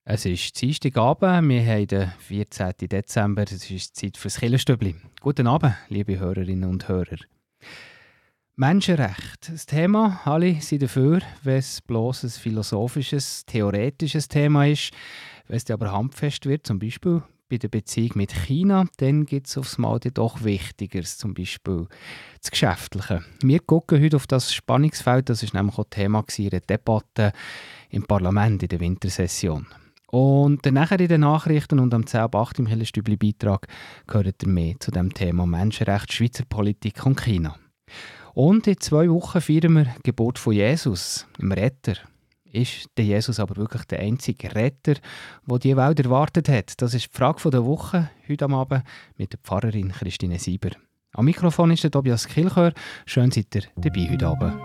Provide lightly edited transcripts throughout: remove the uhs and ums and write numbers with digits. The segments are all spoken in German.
Es ist Dienstagabend, wir haben den 14. Dezember, es ist Zeit fürs Kirchenstübli. Guten Abend, liebe Hörerinnen und Hörer. Menschenrecht, das Thema, alle sind dafür, wenn es bloß ein philosophisches, theoretisches Thema ist. Wenn es aber handfest wird, zum Beispiel bei der Beziehung mit China, dann gibt es aufs Mal doch Wichtigeres, zum Beispiel das Geschäftliche. Wir gucken heute auf das Spannungsfeld, das ist nämlich auch Thema in der Debatte im Parlament in der Wintersession. Und dann nachher in den Nachrichten und am 10 ab 8 im Kirchenstübli-Beitrag gehört ihr mehr zu dem Thema Menschenrecht, Schweizer Politik und China. Und in 2 Wochen feiern wir die Geburt von Jesus, dem Retter. Ist der Jesus aber wirklich der einzige Retter, den die Welt erwartet hat? Das ist die Frage der Woche, heute am Abend mit der Pfarrerin Christine Sieber. Am Mikrofon ist der Tobias Kilchör. Schön seid ihr dabei heute Abend.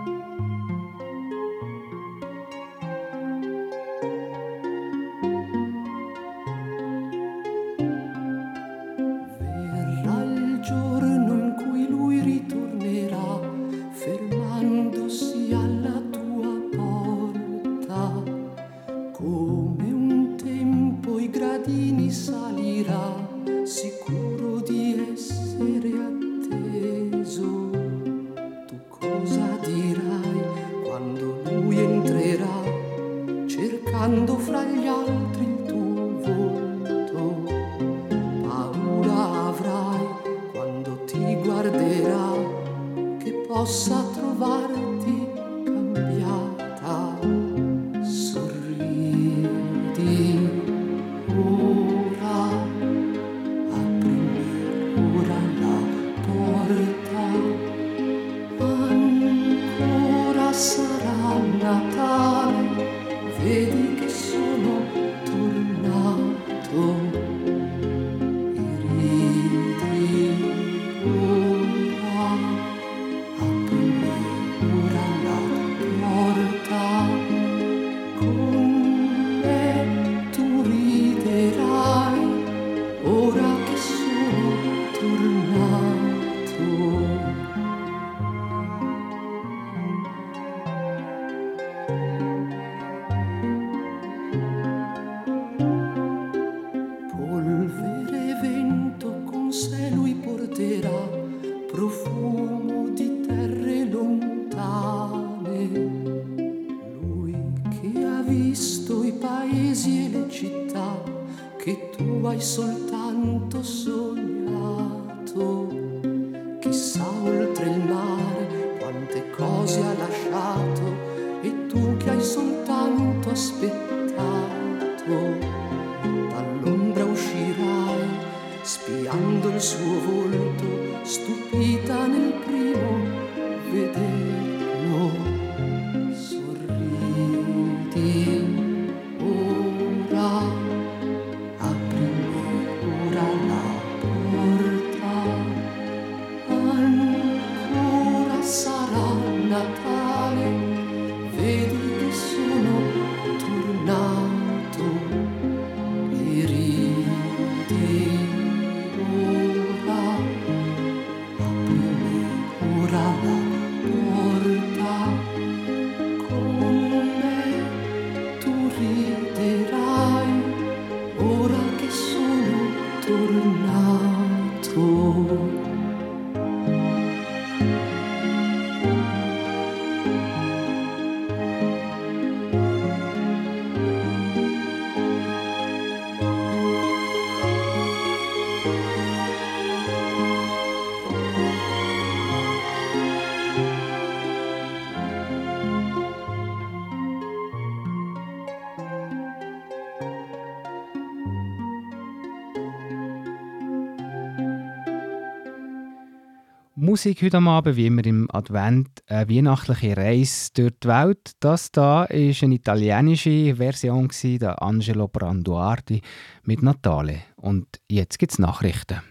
Musik heute Abend, wie immer im Advent, eine weihnachtliche Reise durch die Welt. Das hier war eine italienische Version der Angelo Branduardi mit Natale. Und jetzt gibt es Nachrichten.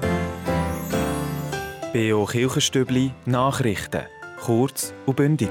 B.O. Kirchenstübli Nachrichten. Kurz und bündig.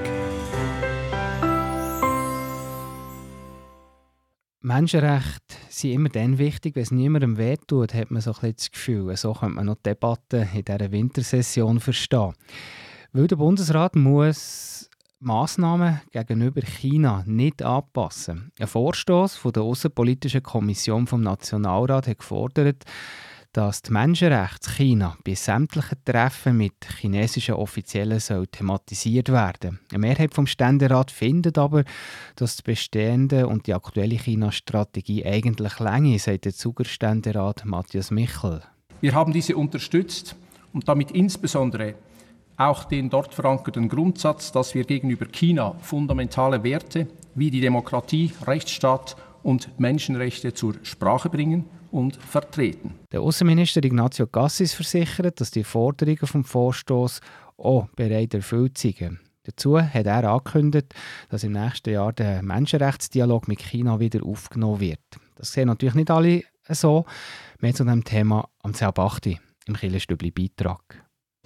Menschenrechte sind immer dann wichtig, wenn es niemandem wehtut, hat man so ein bisschen das Gefühl. So könnte man noch die Debatte in dieser Wintersession verstehen. Weil der Bundesrat muss Massnahmen gegenüber China nicht anpassen. Ein Vorstoß von der Außenpolitischen Kommission vom Nationalrat hat gefordert, dass die Menschenrechte China bei sämtlichen Treffen mit chinesischen Offiziellen soll thematisiert werden. Eine Mehrheit vom Ständerat findet aber, dass die bestehende und die aktuelle China-Strategie eigentlich länger, sagt der Zuger Ständerat Matthias Michel. Wir haben diese unterstützt und damit insbesondere auch den dort verankerten Grundsatz, dass wir gegenüber China fundamentale Werte wie die Demokratie, Rechtsstaat und Menschenrechte zur Sprache bringen und vertreten. Der Außenminister Ignazio Cassis versichert, dass die Forderungen vom Vorstoß auch bereits erfüllt sind. Dazu hat er angekündigt, dass im nächsten Jahr der Menschenrechtsdialog mit China wieder aufgenommen wird. Das sehen natürlich nicht alle so. Mehr zu diesem Thema am 10.08 im Kirchenstübli-Beitrag.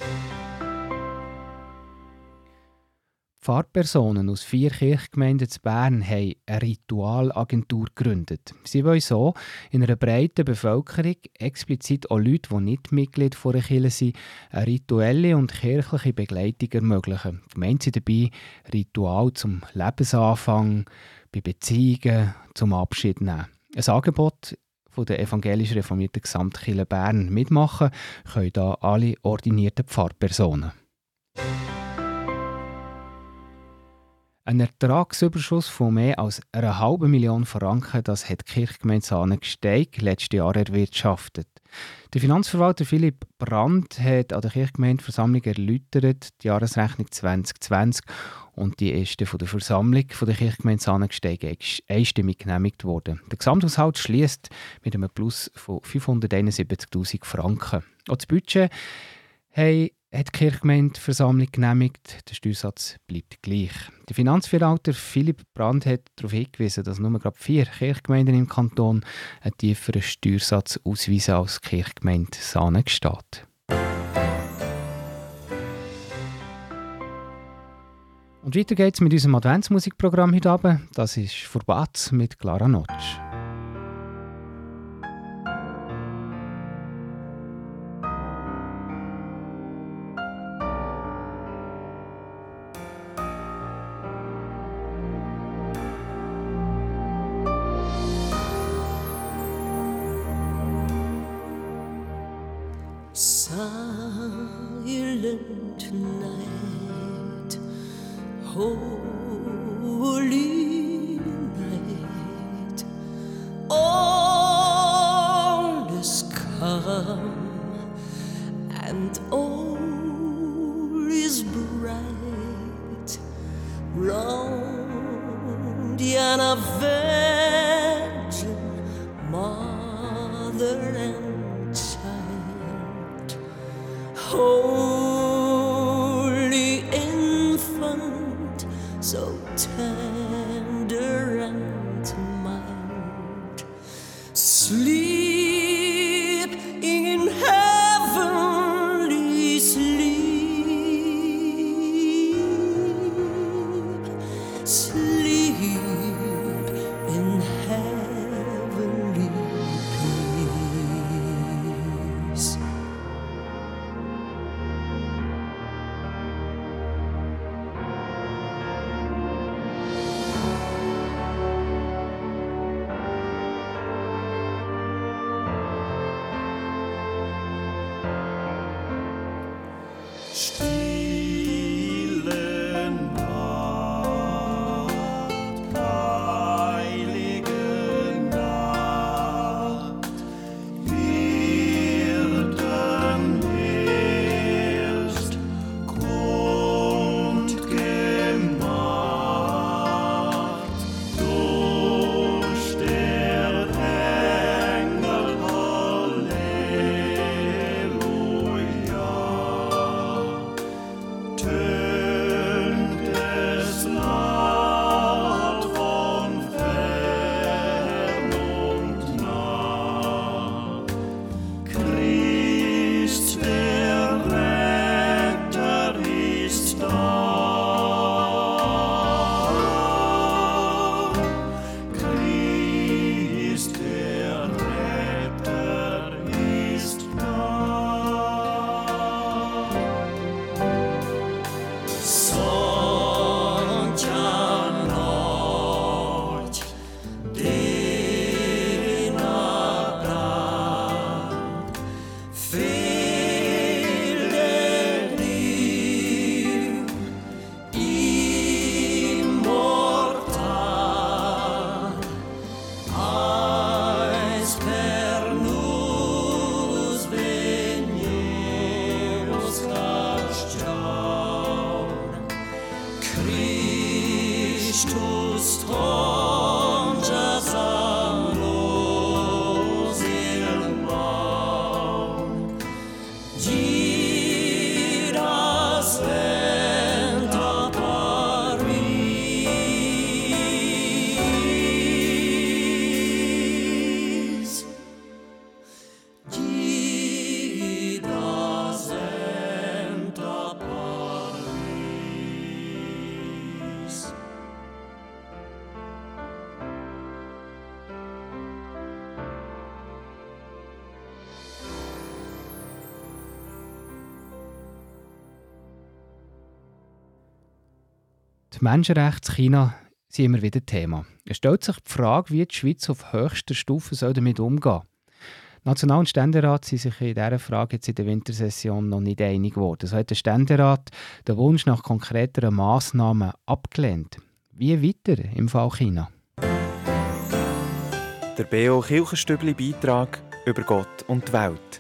Pfarrpersonen aus 4 Kirchgemeinden in Bern haben eine Ritualagentur gegründet. Sie wollen so in einer breiten Bevölkerung, explizit auch Leute, die nicht Mitglied einer Kirche sind, eine rituelle und kirchliche Begleitung ermöglichen. Gemeint sind dabei Ritual zum Lebensanfang, bei Beziehungen, zum Abschied nehmen. Ein Angebot von der evangelisch reformierten Gesamtkirche Bern mitmachen können da alle ordinierten Pfarrpersonen. Ein Ertragsüberschuss von mehr als 1,5 Million Franken, das hat die Kirchgemeinde Saanensteig letztes Jahr erwirtschaftet. Der Finanzverwalter Philipp Brandt hat an der Kirchgemeindeversammlung erläutert, die Jahresrechnung 2020 und die ist von der Versammlung von der Kirchgemeinde Saanensteig einstimmig genehmigt worden. Der Gesamthaushalt schliesst mit einem Plus von 571'000 Franken. Auch das Budget hat die Kirchgemeindeversammlung genehmigt. Der Steuersatz bleibt gleich. Der Finanzverwalter Philipp Brandt hat darauf hingewiesen, dass nur gerade 4 Kirchgemeinden im Kanton einen tieferen Steuersatz ausweisen als die Kirchgemeinde Saanensteig. Und weiter geht's mit unserem Adventsmusikprogramm heute Abend. Das ist «Vorbatz» mit Clara Notch. Silent night, holy night, all is calm and all is bright round Diana Virgin, Mother and Child. Holy infant, so tender and mild, sleep in heavenly sleep, sleep in heavenly peace. Menschenrechte in China sind immer wieder Thema. Es stellt sich die Frage, wie die Schweiz auf höchster Stufe damit umgehen soll. National- und Ständerat sind sich in dieser Frage jetzt in der Wintersession noch nicht einig geworden. So hat der Ständerat den Wunsch nach konkreteren Massnahmen abgelehnt. Wie weiter im Fall China? Der B.O. Kirchenstübli-Beitrag über Gott und die Welt.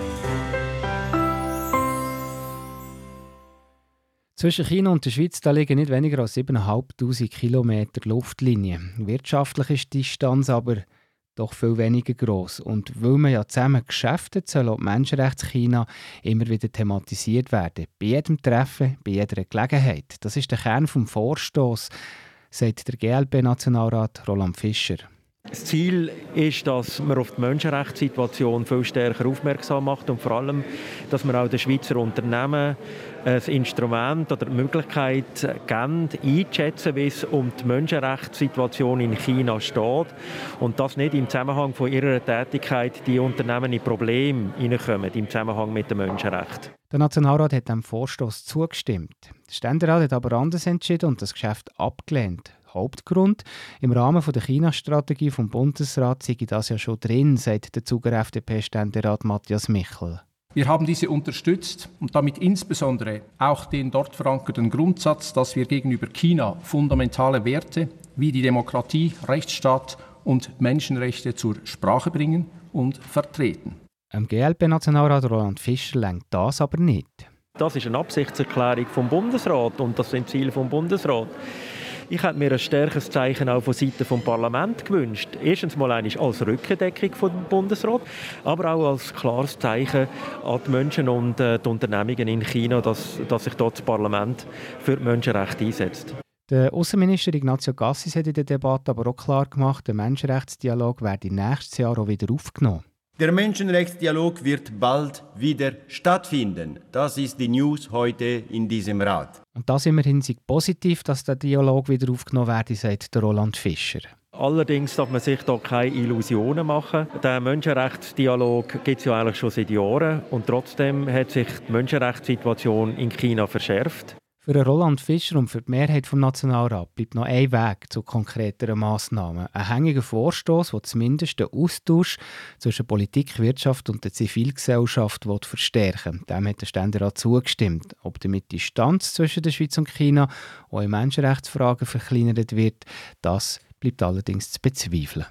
Zwischen China und der Schweiz da liegen nicht weniger als 7'500 Kilometer Luftlinie. Wirtschaftlich ist die Distanz aber doch viel weniger gross. Und weil man ja zusammen geschäftet, soll auch die Menschenrechte China immer wieder thematisiert werden. Bei jedem Treffen, bei jeder Gelegenheit. Das ist der Kern des Vorstoss, sagt der GLP-Nationalrat Roland Fischer. Das Ziel ist, dass man auf die Menschenrechtssituation viel stärker aufmerksam macht und vor allem, dass man auch den Schweizer Unternehmen ein Instrument oder die Möglichkeit geben, einzuschätzen, wie es um die Menschenrechtssituation in China steht und dass nicht im Zusammenhang von ihrer Tätigkeit die Unternehmen in Probleme hineinkommen im Zusammenhang mit den Menschenrechten. Der Nationalrat hat dem Vorstoss zugestimmt. Der Ständerat hat aber anders entschieden und das Geschäft abgelehnt. Hauptgrund: im Rahmen der China-Strategie vom Bundesrat sei das ja schon drin, sagt der Zuger FDP-Ständerat Matthias Michel. Wir haben diese unterstützt und damit insbesondere auch den dort verankerten Grundsatz, dass wir gegenüber China fundamentale Werte wie die Demokratie, Rechtsstaat und Menschenrechte zur Sprache bringen und vertreten. Am GLP-Nationalrat Roland Fischer lenkt das aber nicht. Das ist eine Absichtserklärung vom Bundesrat und das sind Ziele vom Bundesrat. Ich hätte mir ein stärkeres Zeichen auch von Seiten des Parlaments gewünscht. Erstens mal als Rückendeckung vom Bundesrat, aber auch als klares Zeichen an die Menschen und die Unternehmungen in China, dass sich dort das Parlament für die Menschenrechte einsetzt. Der Außenminister Ignazio Cassis hat in der Debatte aber auch klar gemacht, der Menschenrechtsdialog werde nächstes Jahr auch wieder aufgenommen. Der Menschenrechtsdialog wird bald wieder stattfinden. Das ist die News heute in diesem Rat. Und das immerhin sei positiv, dass der Dialog wieder aufgenommen werde, sagt der Roland Fischer. Allerdings darf man sich da keine Illusionen machen. Der Menschenrechtsdialog gibt es ja eigentlich schon seit Jahren und trotzdem hat sich die Menschenrechtssituation in China verschärft. Für Roland Fischer und für die Mehrheit des Nationalrats bleibt noch ein Weg zu konkreteren Massnahmen. Ein hängiger Vorstoss, der zumindest den Austausch zwischen Politik, Wirtschaft und der Zivilgesellschaft verstärken will. Dem hat der Ständerat zugestimmt. Ob damit die Distanz zwischen der Schweiz und China auch in Menschenrechtsfragen verkleinert wird, das bleibt allerdings zu bezweifeln.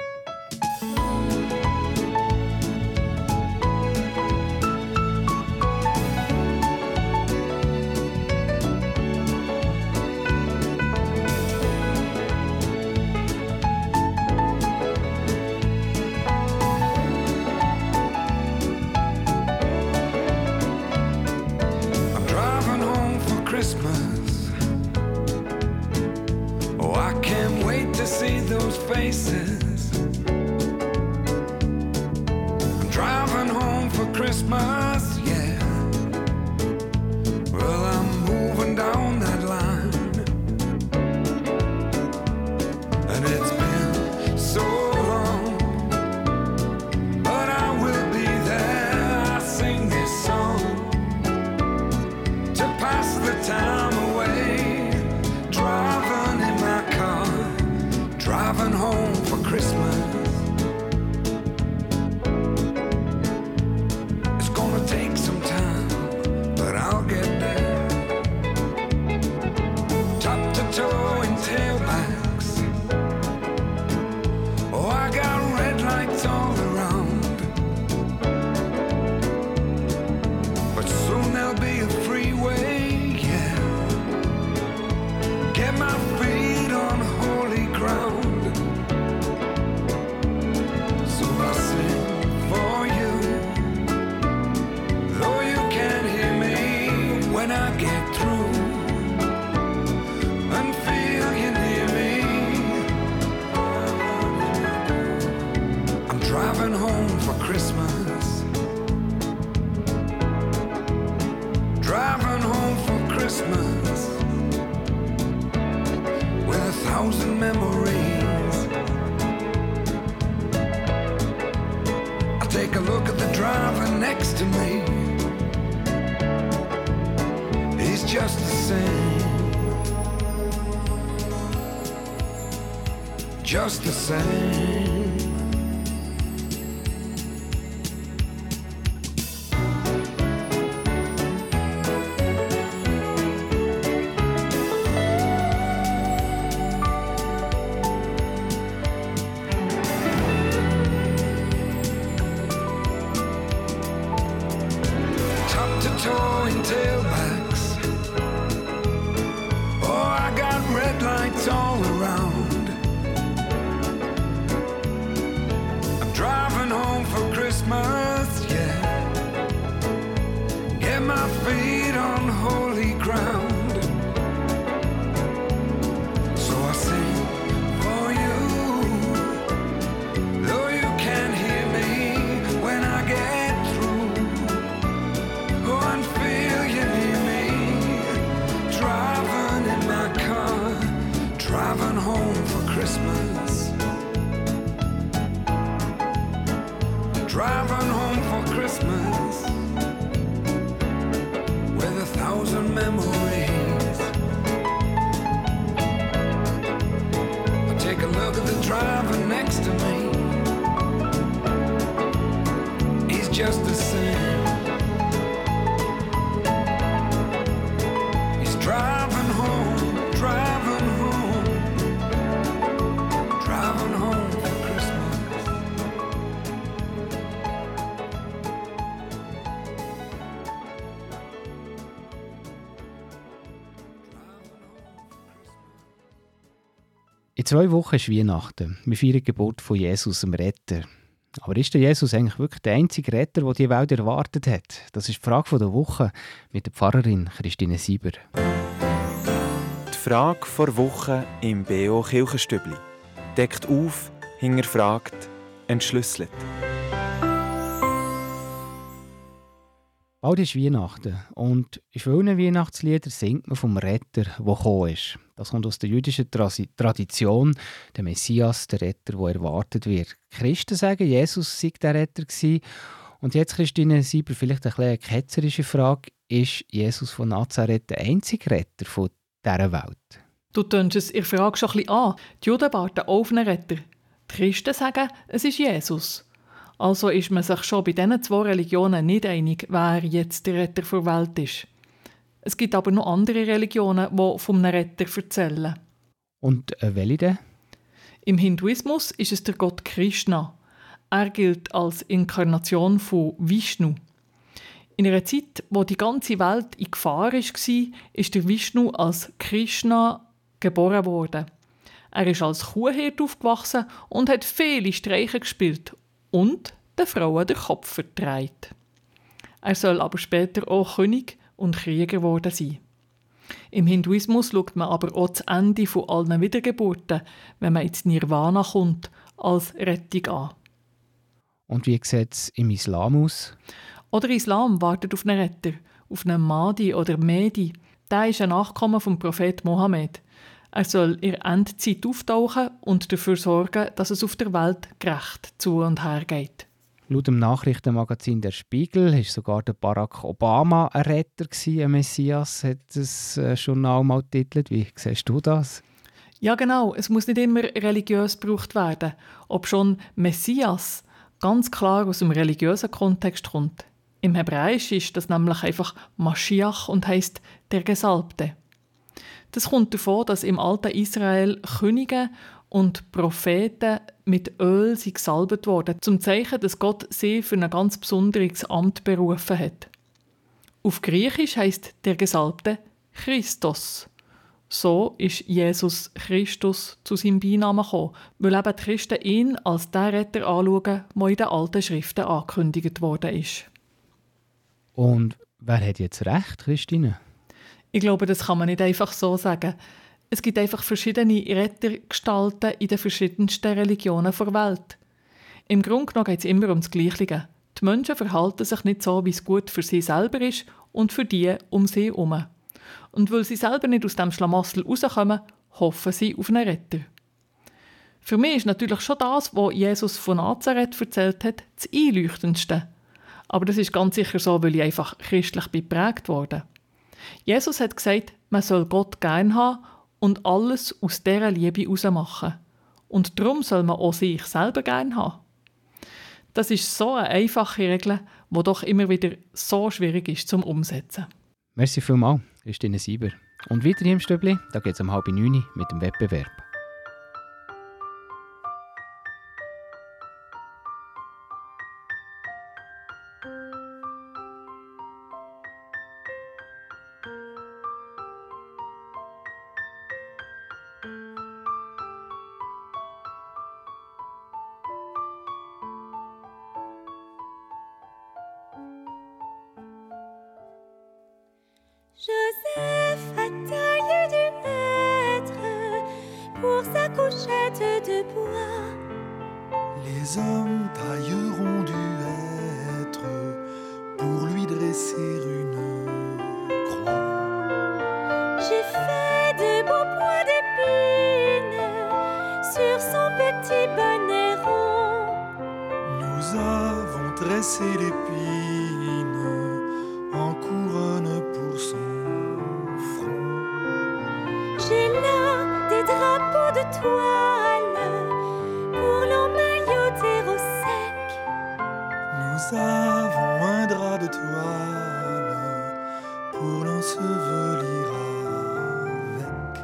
Faces. I'm driving home for Christmas, yeah. Well, I'm moving down that line, and it's been so long, but I will be there. I sing this song to pass the time away, driving in my car, driving home for Christmas. It's gonna take some time, but I'll get there. Top to toe in tailbacks. Oh, I got red lights all around, but soon there'll be a freeway, yeah. Get my feet on holy ground. When I get through and feel you near me, I'm driving home for Christmas. Driving home for Christmas with 1,000 memories. I take a look at the driver next to me. He's just the same. just the same. Top to toe in tailbacks. Oh, I got red lights all around. I'm driving home for Christmas, yeah. Get my feet on holy ground. So I sing for you, though you can't hear me when I get through. Go and feel you near me, driving in my car, driving home for Christmas. Driving home for Christmas with 1,000 memories. I take a look at the driver next to me. He's just the same. He's driving home, driving home, driving home for Christmas. In 2 Wochen ist Weihnachten. Wir feiern die Geburt von Jesus, dem Retter. Aber ist der Jesus eigentlich wirklich der einzige Retter, der die Welt erwartet hat? Das ist die Frage der Woche mit der Pfarrerin Christine Sieber. Die Frage vor Woche im B.O. Kirchenstübli. Deckt auf, hinterfragt, entschlüsselt. Bald ist Weihnachten und in vielen Weihnachtsliedern singt man vom Retter, der gekommen ist. Das kommt aus der jüdischen Tradition, der Messias, der Retter, der erwartet wird. Die Christen sagen, Jesus sei der Retter gewesen. Und jetzt, Christine Sieber, vielleicht eine ketzerische Frage. Ist Jesus von Nazareth der einzige Retter von dieser Welt? Du tönst es in der Frage schon ein bisschen an. Die Juden warten auf einen Retter. Die Christen sagen, es ist Jesus. Also ist man sich schon bei diesen 2 Religionen nicht einig, wer jetzt der Retter der Welt ist. Es gibt aber noch andere Religionen, die von einem Retter erzählen. Und welche denn? Im Hinduismus ist es der Gott Krishna. Er gilt als Inkarnation von Vishnu. In einer Zeit, wo die ganze Welt in Gefahr war, ist der Vishnu als Krishna geboren worden. Er ist als Kuhhirt aufgewachsen und hat viele Streiche gespielt und den Frauen den Kopf verdreht. Er soll aber später auch König und Krieger geworden sein. Im Hinduismus schaut man aber auch das Ende von allen Wiedergeburten, wenn man ins Nirvana kommt, als Rettung an. Und wie sieht es im Islam aus? Oder Islam wartet auf einen Retter, auf einen Mahdi oder Mehdi. Der ist ein Nachkomme vom Prophet Mohammed. Er soll in der Endzeit auftauchen und dafür sorgen, dass es auf der Welt gerecht zu und her geht. Laut dem Nachrichtenmagazin «Der Spiegel» war sogar der Barack Obama ein Retter, ein Messias, hat das Journal mal getitelt. Wie siehst du das? Ja genau, es muss nicht immer religiös gebraucht werden, ob schon Messias ganz klar aus dem religiösen Kontext kommt. Im Hebräisch ist das nämlich einfach Maschiach und heisst «der Gesalbte». Das kommt davon, dass im alten Israel Könige und Propheten mit Öl gesalbt wurden, zum Zeichen, dass Gott sie für ein ganz besonderes Amt berufen hat. Auf Griechisch heisst der Gesalbte Christos. So ist Jesus Christus zu seinem Beinamen gekommen, weil eben die Christen ihn als den Retter anschauen, der in den alten Schriften angekündigt worden ist. Und wer hat jetzt recht, Christine? Ich glaube, das kann man nicht einfach so sagen. Es gibt einfach verschiedene Rettergestalten in den verschiedensten Religionen der Welt. Im Grunde genommen geht es immer um das Gleiche. Die Menschen verhalten sich nicht so, wie es gut für sie selber ist und für die um sie herum. Und weil sie selber nicht aus dem Schlamassel rauskommen, hoffen sie auf einen Retter. Für mich ist natürlich schon das, was Jesus von Nazareth erzählt hat, das Einleuchtendste. Aber das ist ganz sicher so, weil ich einfach christlich geprägt wurde. Jesus hat gesagt, man soll Gott gern haben und alles aus dieser Liebe heraus machen. Und darum soll man auch sich selber gerne haben. Das ist so eine einfache Regel, die doch immer wieder so schwierig ist zum Umsetzen. Merci vielmals, Christine Sieber. Und weiter hier im Stübli, da geht es um 8:30 mit dem Wettbewerb. Joseph a taillé du hêtre pour sa couchette de bois. Les hommes tailleront du hêtre pour lui dresser une croix. J'ai fait de beaux pois d'épines sur son petit bonnet rond. Nous avons tressé l'épine en couronne pour son front. J'ai là des drapeaux de toile pour l'emmailloter au sec. Nous avons un drap de toile pour l'ensevelir avec.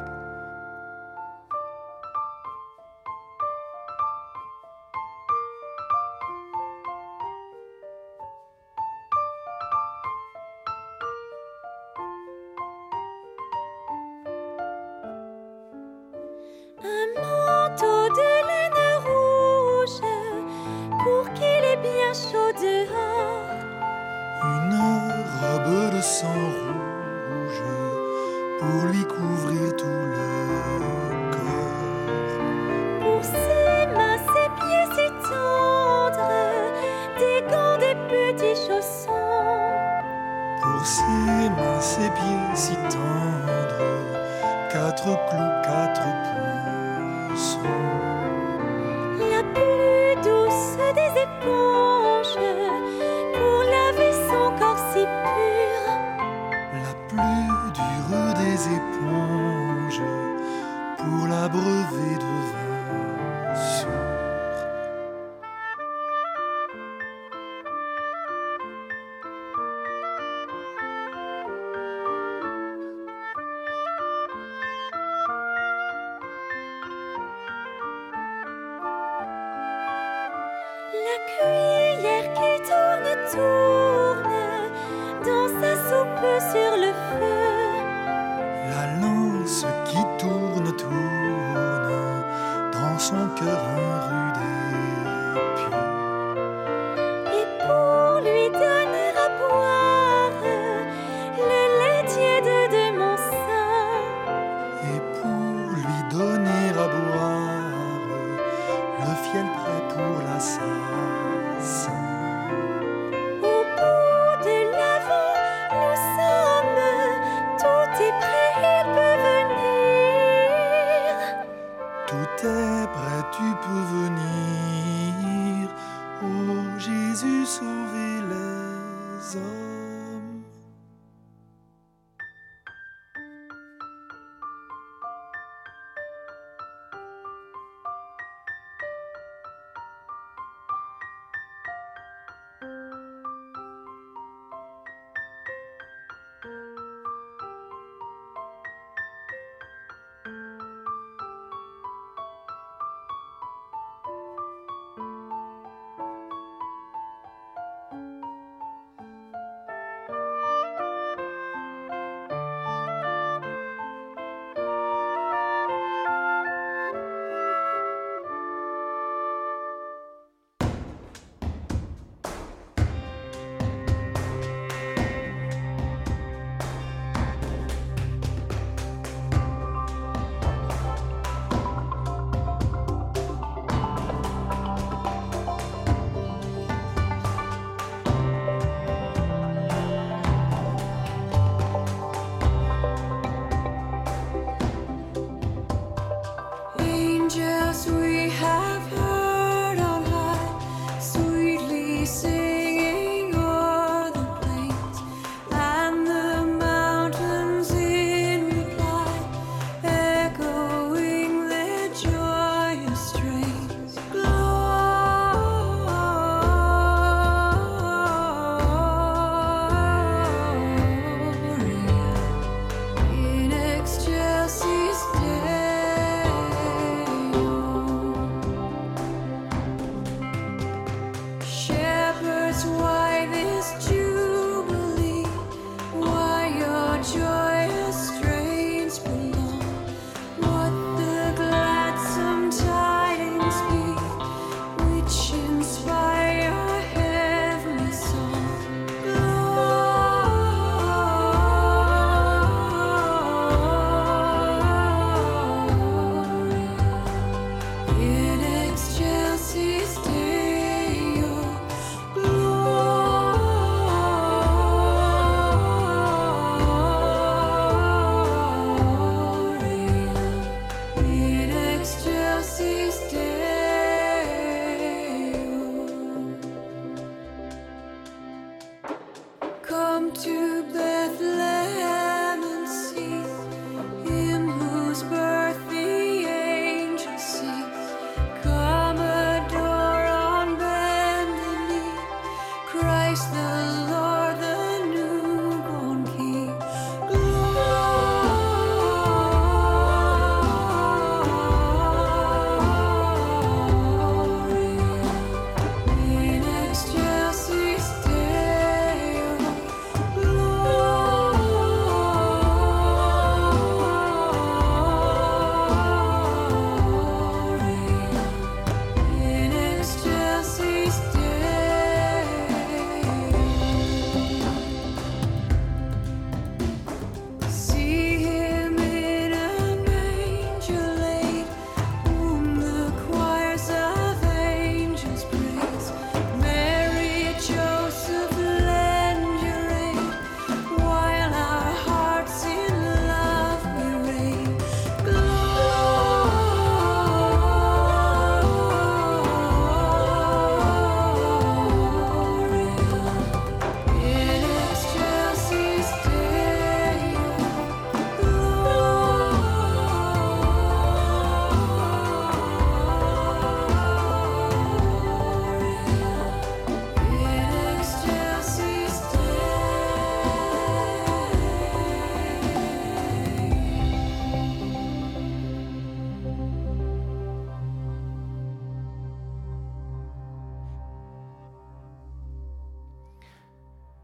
Un manteau de laine rouge pour qu'il ait bien chaud dehors. Une robe de sang rouge pour lui couvrir tout le corps. Pour ses mains, ses pieds si tendres, des gants, des petits chaussons. Pour ses mains, ses pieds si tendres, 4 clous, 4 poinçons. La plus douce des éponges pour laver son corps si pur. La plus dure des éponges pour l'abreuver de vin sourd. La cuillère qui tourne dans sa soupe sur le feu. La lance qui tourne dans son cœur un rude épieu. Et pour lui donner à boire le lait tiède de mon sein. Et pour lui donner à boire le fiel prêt pour l'assassin. Au bout de l'avant, nous sommes, tout est prêt, il peut venir. Tout est prêt, tu peux venir. Oh Jésus, sauver les hommes.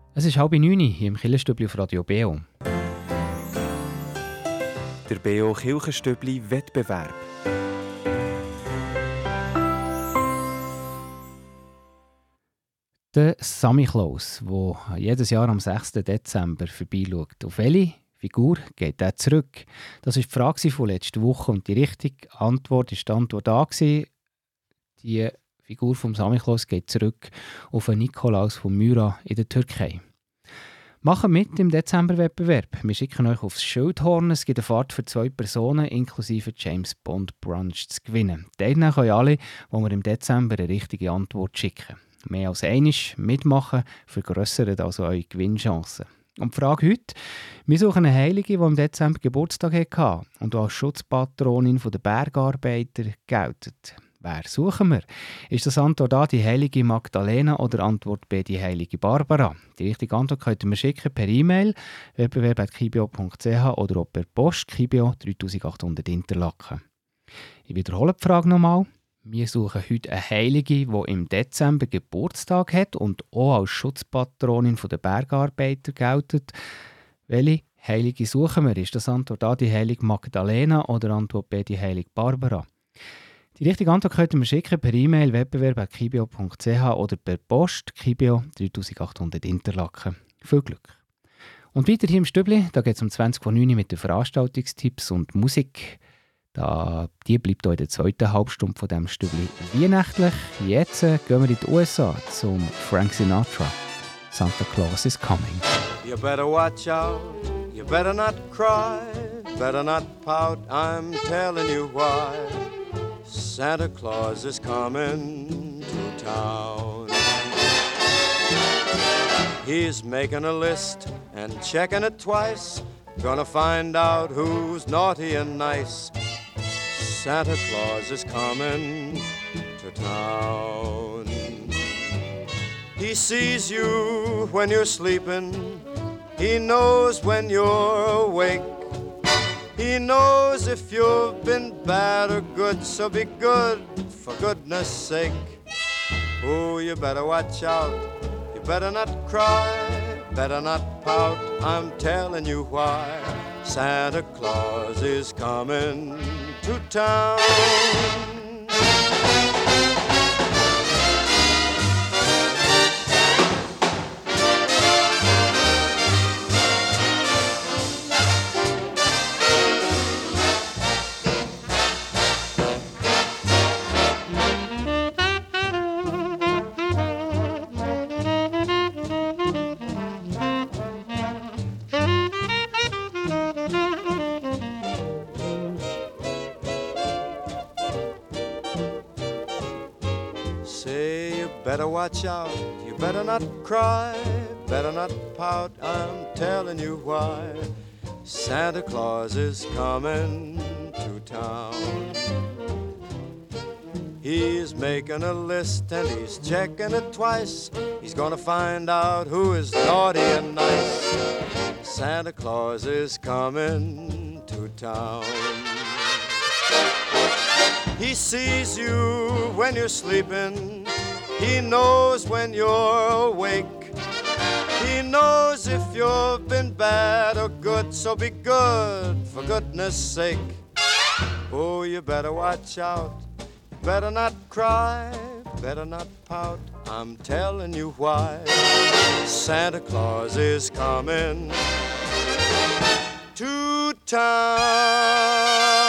Es ist 8:30 hier im Kirchenstübli auf Radio BO. Der BO Kirchenstübli Wettbewerb. Der Samichlaus, der jedes Jahr am 6. Dezember vorbeischaut. Auf welche Figur geht er zurück? Das war die Frage von letzter Woche und die richtige Antwort ist die Antwort A. Die Figur vom Samichlaus geht zurück auf den Nikolaus von Myra in der Türkei. Machen mit im Dezember-Wettbewerb. Wir schicken euch aufs Schildhorn. Es gibt eine Fahrt für 2 Personen inklusive James Bond Brunch zu gewinnen. Teilnehmen können alle, die wir im Dezember eine richtige Antwort schicken. Mehr als einmal mitmachen vergrössert also eure Gewinnchancen. Und die Frage heute: Wir suchen eine Heilige, die im Dezember Geburtstag hatte und als Schutzpatronin der Bergarbeiter gilt. Wer suchen wir? Ist das Antwort A die heilige Magdalena oder Antwort B die heilige Barbara? Die richtige Antwort könnt ihr mir schicken per E-Mail wettbewerb@kibio.ch oder auch per Post Kibio 3800 Interlaken. Ich wiederhole die Frage nochmal. Wir suchen heute eine Heilige, die im Dezember Geburtstag hat und auch als Schutzpatronin der Bergarbeiter gilt. Welche Heilige suchen wir? Ist das Antwort A die heilige Magdalena oder Antwort B die heilige Barbara? Die richtige Antwort könnt ihr mir schicken per E-Mail wettbewerb@kibio.ch oder per Post Kibio 3800 Interlaken. Viel Glück! Und weiter hier im Stübli, da geht es um 20:09 mit den Veranstaltungstipps und Musik. Die bleibt auch in der zweiten Halbstunde von diesem Stübli weihnachtlich. Jetzt gehen wir in die USA zum Frank Sinatra. Santa Claus is coming. You better watch out, you better not cry, better not pout, I'm telling you why. Santa Claus is coming to town. He's making a list and checking it twice, gonna find out who's naughty and nice. Santa Claus is coming to town. He sees you when you're sleeping, he knows when you're awake. He knows if you've been bad or good, so be good, for goodness sake. Oh, you better watch out, you better not cry, better not pout, I'm telling you why. Santa Claus is coming to town. Better watch out, you better not cry, better not pout, I'm telling you why. Santa Claus is coming to town. He's making a list and he's checking it twice. He's gonna find out who is naughty and nice. Santa Claus is coming to town. He sees you when you're sleeping, he knows when you're awake. He knows if you've been bad or good, so be good, for goodness sake. Oh, you better watch out, better not cry, better not pout, I'm telling you why. Santa Claus is coming to town.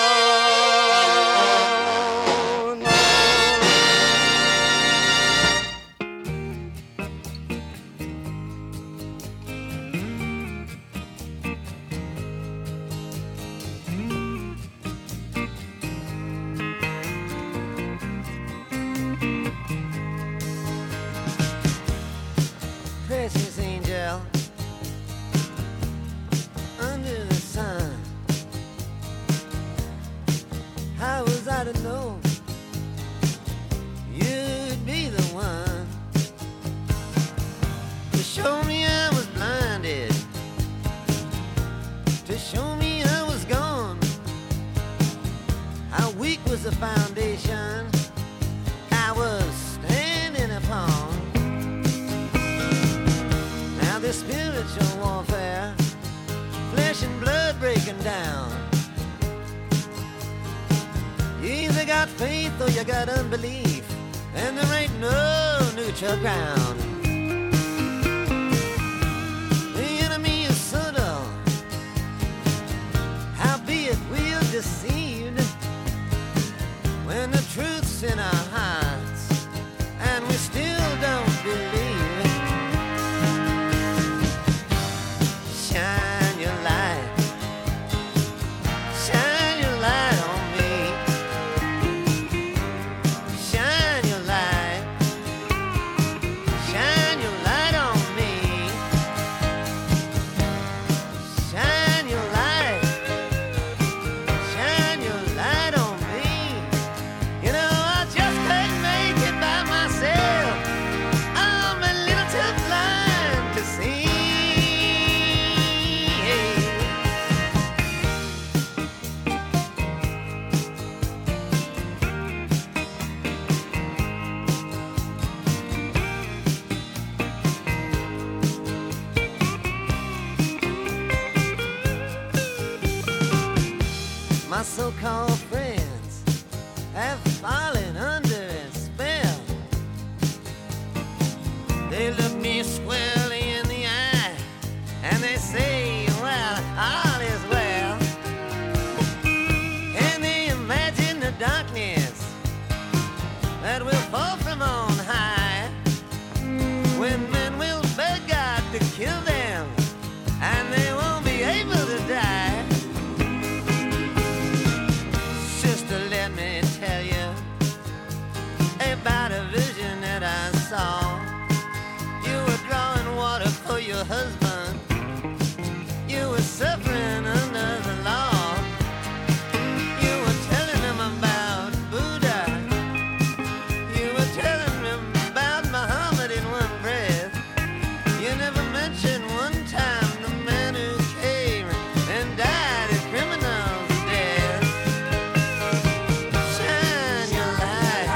Christmas angel under the sun. got faith or you got unbelief, and there ain't no neutral ground. The enemy is subtle, howbeit we're deceived when the truth's in our hearts and we still don't believe. Shine your light, shine your light on me. Shine your light, shine your light on me. Shine your light, shine your light on me. You know I just couldn't make it by myself. I'm a little too blind to see. My so-called friends have fallen under a spell. They look me squarely in the eye and they say, well, all is well. And they imagine the darkness that will fall from on high when men will beg God to kill them and they won't be able to die. Sister, let me tell you about a vision that I saw. You were drawing water for your husband. You were suffering under the law. You were telling him about Buddha. You were telling him about Muhammad in one breath. You never mentioned one time the man who came and died a criminal's death. Shine your light,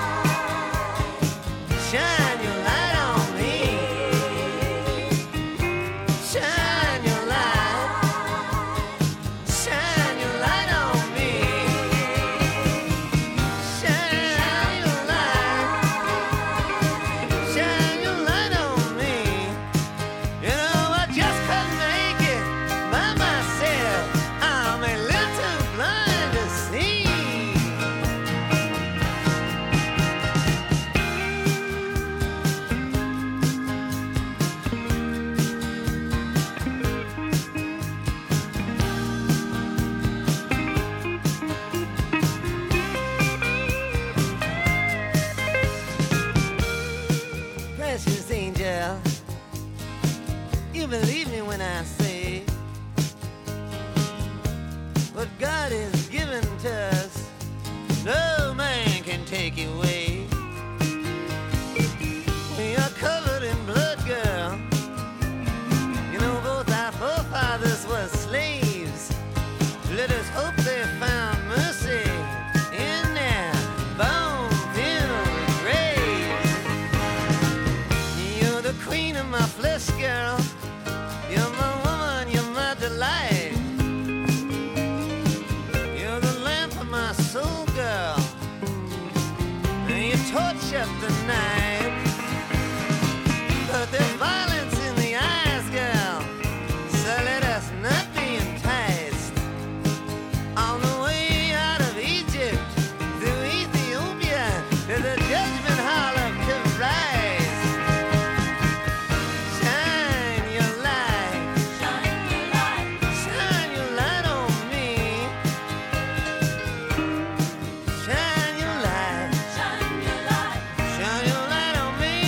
shine your light on me. Shine your light, shine your light on me. Shine your light, shine your light on me. You know I just couldn't make it by myself. I'm a little too blind to see. Precious angel, you believe me when I say what God has given to us, no man can take away. We are covered in blood, girl. You know both our forefathers were slaves. Let us hope they found mercy in their bone-filled graves. You're the queen of my flesh, girl. You're my woman, you're my delight. You're the lamp of my soul, girl. And you torch up the night. But there's violence in the eyes, girl. So let us not be enticed. On the way out of Egypt, through Ethiopia, to the judgment hall of Christ. Shine your light, shine your light, shine your light on me. Shine your light, shine your light, shine your light on me.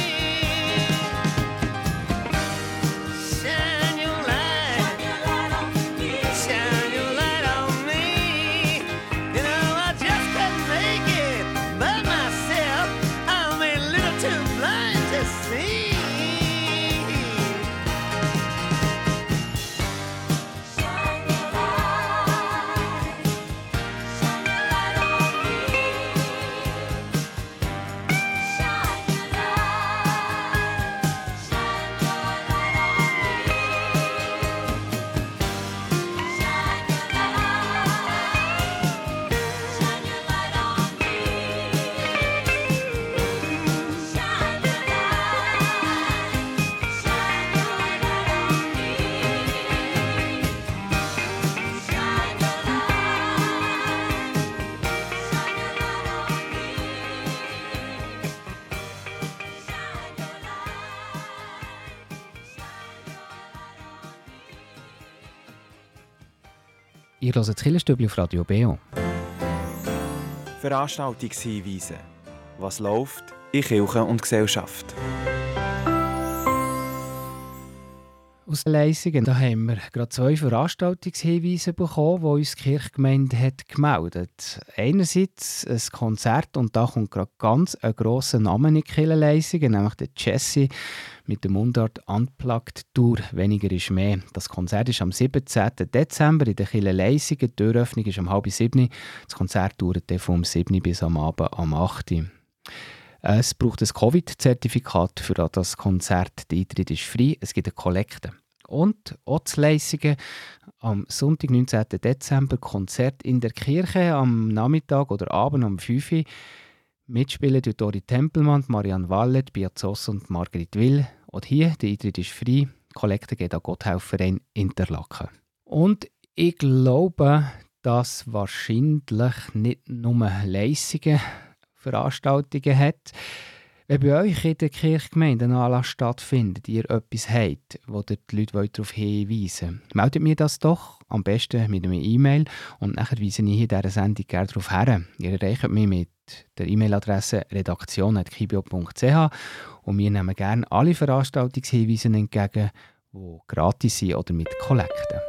Shine your light, shine your light on me. You know I just couldn't make it by myself. I'm a little too blind to see. Shine your light, shine your light on me. Shine your light, shine your light on me. Shine your light, shine your light on me. Ihr hört das Kirchenstübli auf Radio BO. Veranstaltungshinweise. Was läuft in Kirche und Gesellschaft? Aus Leisingen da haben wir gerade 2 Veranstaltungshinweise bekommen, die uns die Kirchgemeinde hat gemeldet. Einerseits ein Konzert, und da kommt gerade ganz ein grosser Name in die Kirche Leisingen, nämlich der Jesse mit der Mundart Unplugged Tour «Weniger ist mehr». Das Konzert ist am 17. Dezember in der Kirche Leisingen. Die Türöffnung ist um 6:30. Das Konzert dauert dann vom 7. bis am Abend am 8. Es braucht ein Covid-Zertifikat für das Konzert. Der Eintritt ist frei, es gibt eine Kollekte. Und auch zu Leisingen am Sonntag, 19. Dezember, Konzert in der Kirche am Nachmittag oder Abend um 5 Uhr. Mitspielen durch Dori Tempelmann, Marianne Wallet, Biazos und Margrit Will. Und hier, der Eintritt ist frei. Die Kollekte geht an Gotthelferverein Interlaken. Und ich glaube, dass wahrscheinlich nicht nur Leisingen Veranstaltungen hat. Wenn bei euch in der Kirchgemeinde ein Anlass stattfindet, ihr etwas habt, wo ihr die Leute darauf hinweisen wollt, meldet mir das doch, am besten mit einer E-Mail, und nachher weise ich hier in dieser Sendung gerne darauf her. Ihr erreicht mich mit der E-Mail-Adresse redaktion@kibio.ch und wir nehmen gerne alle Veranstaltungshinweise entgegen, die gratis sind oder mit Kollekten.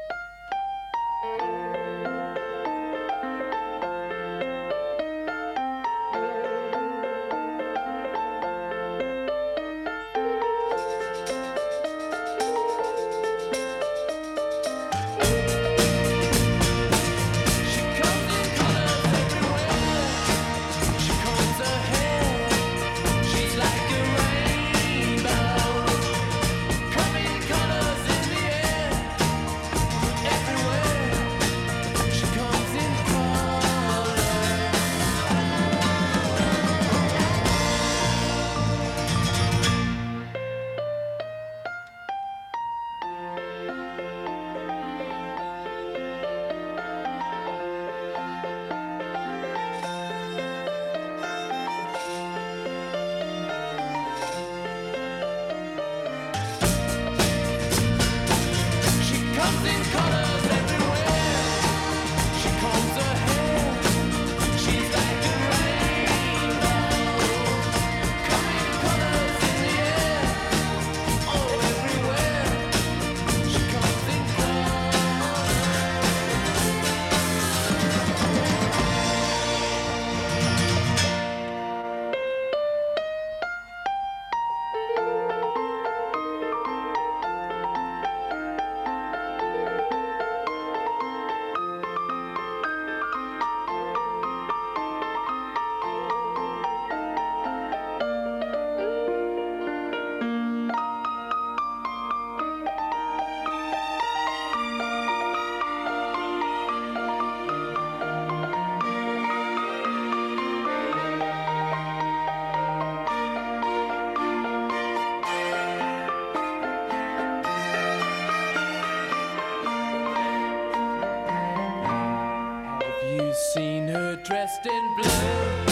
Seen her dressed in blue.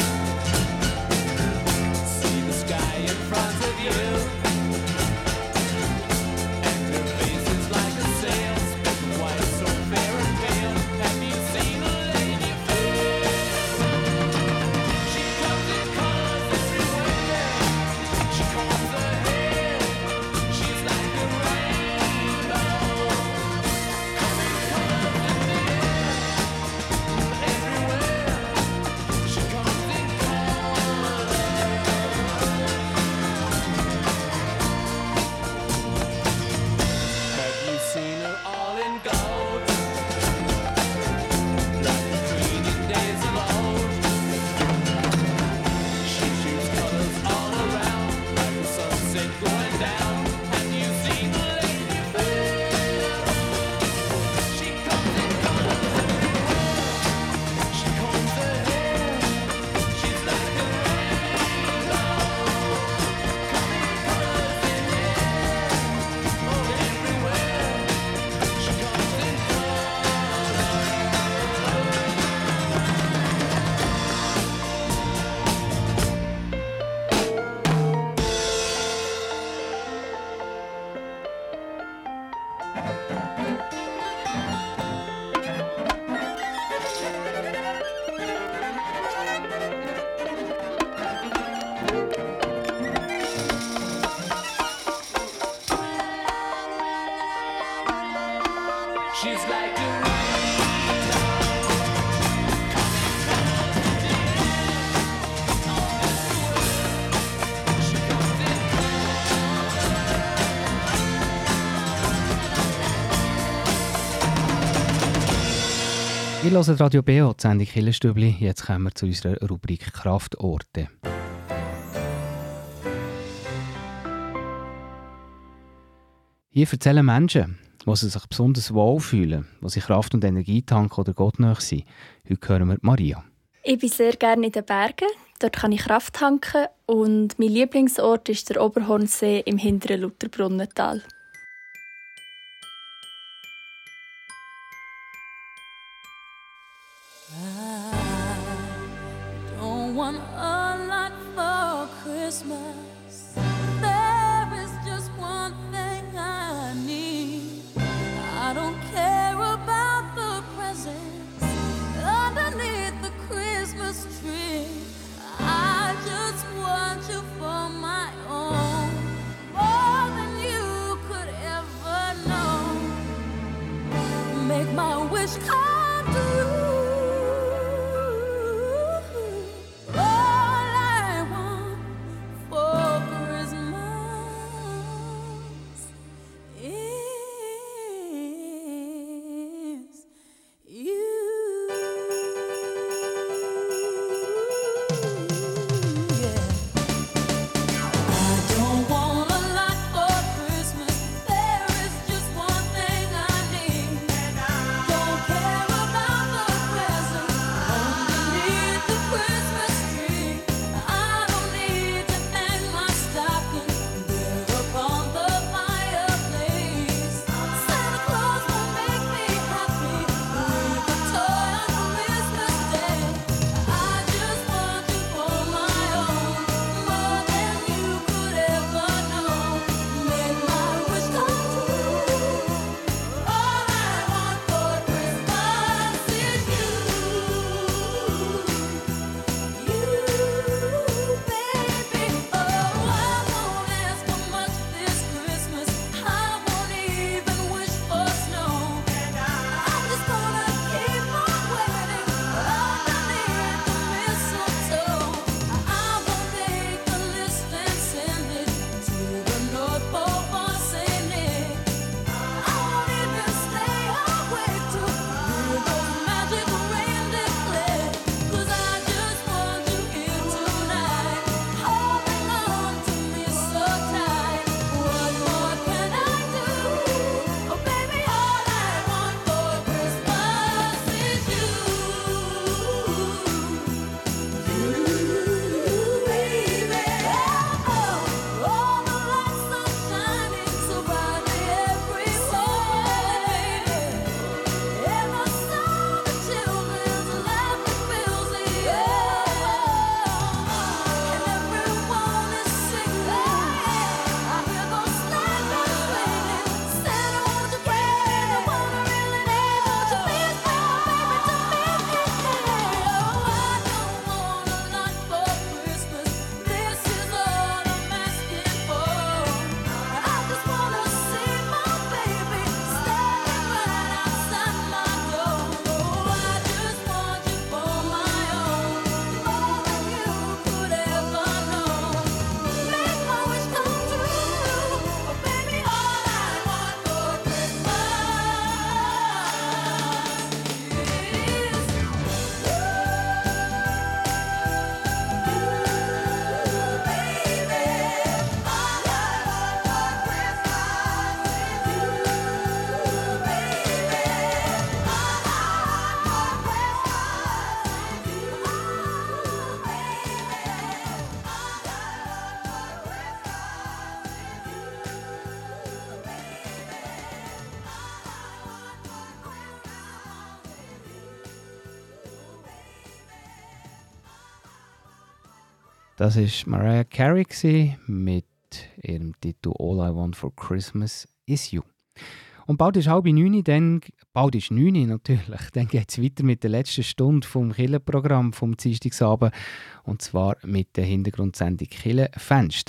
See the sky in front of you, and her face is like a sail, spoken white, so fair and pale. Have you seen a lady fair? She comes in colors everywhere. She combs her hair. She's like a rainbow. Coming colors in the air. Everywhere she comes in Have you seen her all in gold, like the queen in days of old? She shoots colors all around, like the sunset going down. Have you seen the lady fair? She comes in colors everywhere. She combs her hair. She's like a rainbow. Coming colors in the air. Oh, everywhere. She comes in She's like a Ich höre Radio BO, die Sendung Killerstübli. Jetzt kommen wir zu unserer Rubrik Kraftorte. Hier erzählen Menschen, die sich besonders wohlfühlen, die sich Kraft und Energie tanken oder gottnahe sind. Heute hören wir Maria. Ich bin sehr gerne in den Bergen. Dort kann ich Kraft tanken. Und mein Lieblingsort ist der Oberhornsee im hinteren Lutherbrunnental. Don't want a lot for Christmas. There is just one thing I need. I don't care about the presents underneath the Christmas tree. I just want you for my own, more than you could ever know. Make my wish come true. All I want for Christmas is you. I don't want a lot for Christmas. There is just one thing I need. Don't care about the presents underneath the Christmas tree. I don't need to hang my stocking there upon the fireplace. Santa Claus will make me happy with a toy on Christmas Day. I just want you for my own, more than you could ever know. Make my wish come true. All I want for Christmas is you, baby. Oh, I won't ask for much this Christmas. I won't even wish for snow. I'm just gonna keep on waiting underneath the mistletoe. I will make a list and send it to the North Pole for Saint Nick. I won't even stay awake to hear those magic reindeer play. 'Cause I just want you here tonight, holding on to me so tight. What more can I do? Oh baby, all I want for Christmas is you, baby. Oh, all the lights are shining so brightly everywhere, and the sound of children's laughter fills the air, and everyone is singing. I hear those sleigh bells ringing. Santa, won't you please? I wanna really need. Won't you please bring my baby to me? Oh, I don't want a lot for Christmas. This is all I'm asking for. I just wanna see my baby standing right outside my door. Oh, I just want you for my own, more than you could ever know. Make my wish come true. Oh, baby, all I want for Das war Mariah Carey mit ihrem Titel «All I Want for Christmas is You». Und bald ist 8:30, dann bald ist 9 Uhr natürlich. Dann geht es weiter mit der letzten Stunde vom Kirchenprogramm vom Dienstagabend. Und zwar mit der Hintergrundsendung «Kirchenfenster».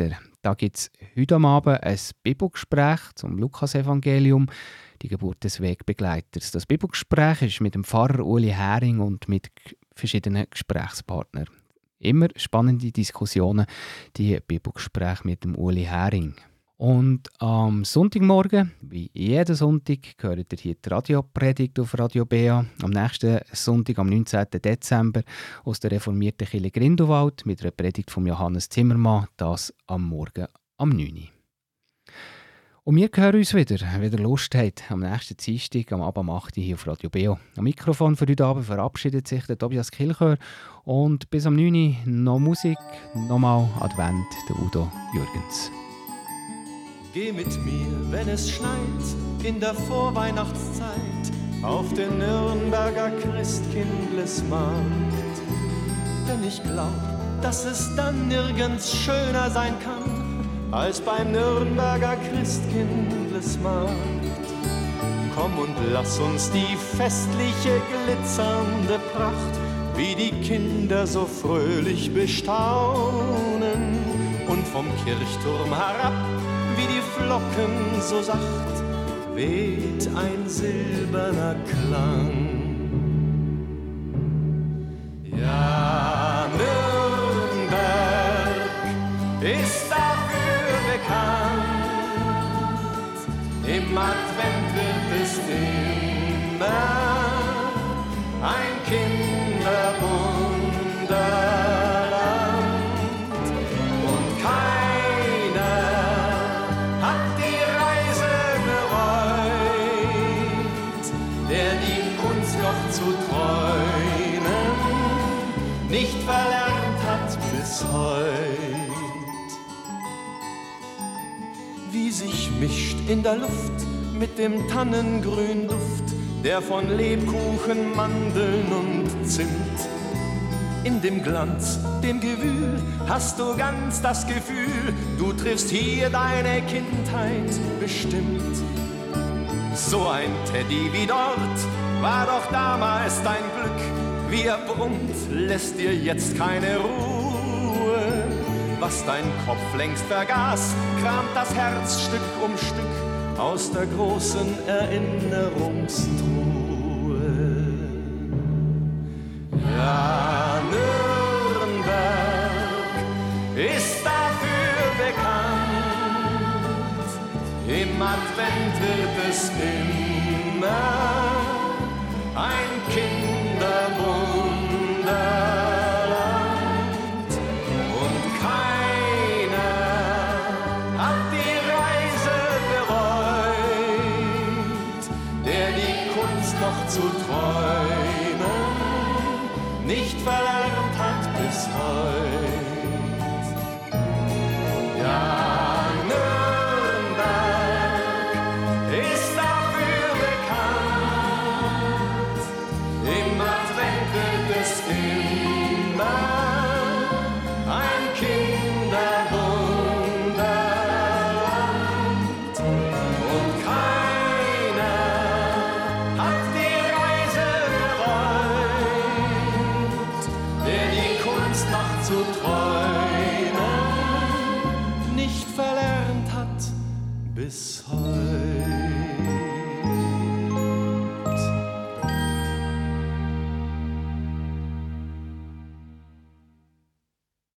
Da gibt es heute am Abend ein Bibelgespräch zum Lukasevangelium, die Geburt des Wegbegleiters. Das Bibelgespräch ist mit dem Pfarrer Uli Häring und mit verschiedenen Gesprächspartnern. Immer spannende Diskussionen, die Bibelgespräche mit dem Uli Häring. Und am Sonntagmorgen, wie jeden Sonntag, hört ihr hier die Radiopredigt auf Radio Bea. Am nächsten Sonntag, am 19. Dezember, aus der reformierten Kirche Grindelwald mit einer Predigt von Johannes Zimmermann, das am Morgen am 9. Uhr. Und wir hören uns wieder, wenn ihr Lust habt, am nächsten Dienstag, am Abend 8 Uhr hier auf Radio Bea. Am Mikrofon für heute Abend verabschiedet sich der Tobias Kilchör und bis am 9 Uhr noch Musik, nochmal Advent, der Udo Jürgens. Geh mit mir, wenn es schneit, in der Vorweihnachtszeit, auf den Nürnberger Christkindlesmarkt. Denn ich glaub, dass es dann nirgends schöner sein kann, als beim Nürnberger Christkindlesmarkt. Komm und lass uns die festliche, glitzernde Pracht, wie die Kinder so fröhlich bestaunen, und vom Kirchturm herab, wie die Flocken so sacht, weht ein silberner Klang. Ja, Nürnberg ist dafür bekannt, im Advent wird es immer ein Kinderwunderland, und keiner hat die Reise bereut, der die Kunst noch zu träumen nicht verlernt hat bis heut. Wie sich mischt in der Luft mit dem Tannengründuft, der von Lebkuchen, Mandeln und Zimt. In dem Glanz, dem Gewühl, hast du ganz das Gefühl, du triffst hier deine Kindheit bestimmt. So ein Teddy wie dort war doch damals dein Glück. Wie er brummt, lässt dir jetzt keine Ruhe. Was dein Kopf längst vergaß, kramt das Herz Stück um Stück aus der großen Erinnerungstruhe. Ja, Nürnberg ist dafür bekannt, im Advent wird es immer ein Kinderwunderland, und keiner hat die Reise bereut, der die Kunst noch zu träumen nicht verlernt hat bis heut. Ja, Nürnberg ist dafür bekannt, im Advent wird es immer ein Kinderwunderland, und keiner hat die Reise bereut, der die Kunst noch zu träumen nicht verlernt hat bis heute.